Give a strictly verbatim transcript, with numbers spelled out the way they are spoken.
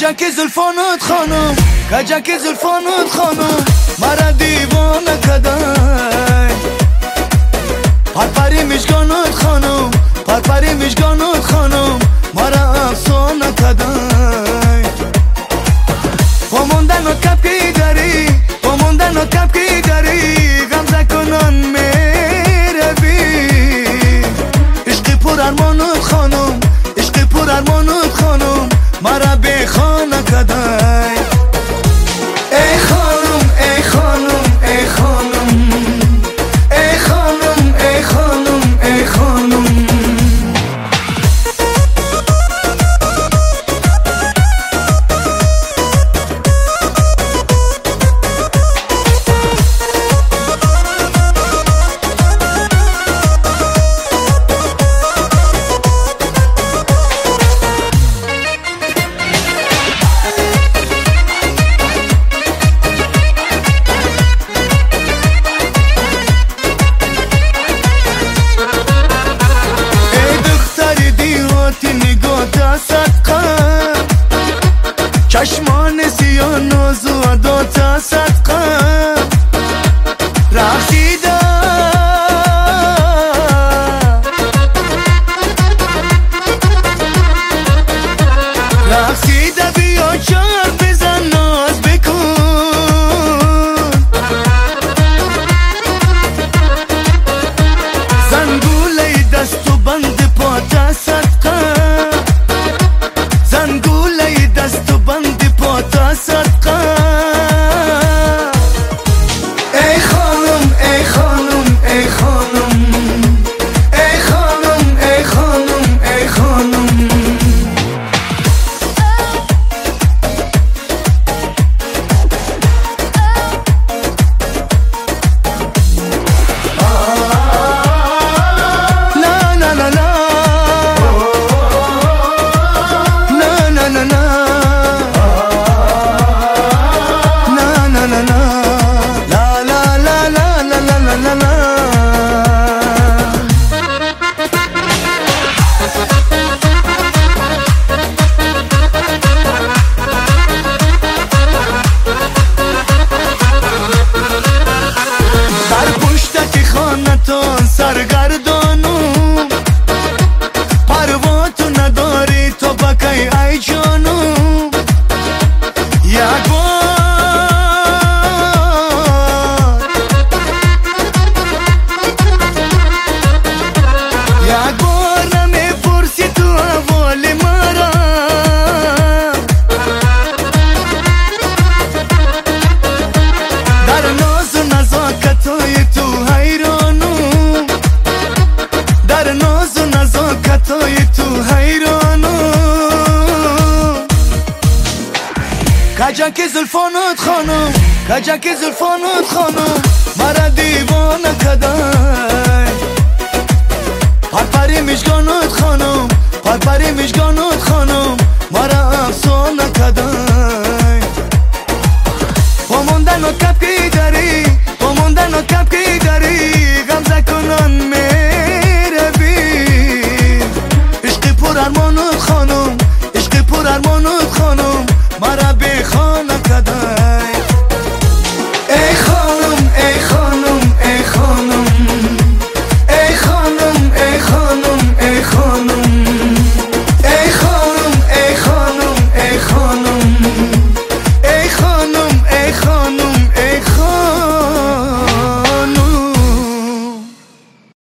کجک زلفانت خانم، کجک زلفانت خانم مرا دیوانه کدای. پرپری مشگانت خانم، پرپری مشگانت خانم مرا افسانه کدای. با موندن و کپکی داری، با موندن و کپکی داری غمزه کنان میروی. عشق پر ارمانت خانم، عشق پر ارمانت خانم مرا به خانه کدای. ای خانم ای خانم ای خانم، ای خانم ای خانم ای خانم. چشمان سیاه نازو عداتا صدقه رخشیده. رخشیده بیا چار بزن ناز بکن. زنگوله دست و بند پاتا صدقه، زنگوله دست و بند پاتا صدقه. ای خانم ای خانم ای خانم، ای خانم ای خانم ای خانم. لا لا لا لا سرگردانم پروا تو نداری تو بکی ای جانم. یک بار یک بار نمیپرسی تو احوال مرا. در ناز و نزاکتای تو حیرانم، در ناز و نزاکتای تو حیرانم. کجک زلفانت خانم، کجک زلفانت خانم مرا دیوانه کدای. پرپری مشگانت خانم، پرپری مشگانت خانم مرا افسانه کدای. با موندن و کپکی